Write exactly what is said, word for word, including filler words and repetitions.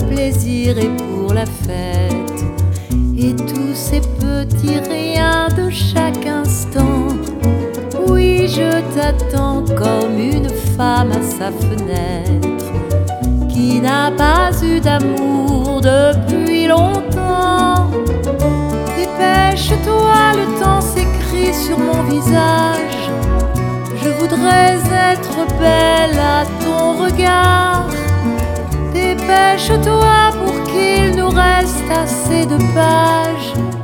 plaisir et pour la fête, et tous ces petits riens de chaque instant. Oui, je t'attends comme une femme à sa fenêtre qui n'a pas eu d'amour depuis longtemps. Dépêche-toi, le temps s'écrit sur mon visage. Je voudrais être belle à ton regard. Dépêche-toi pour qu'il nous reste assez de pages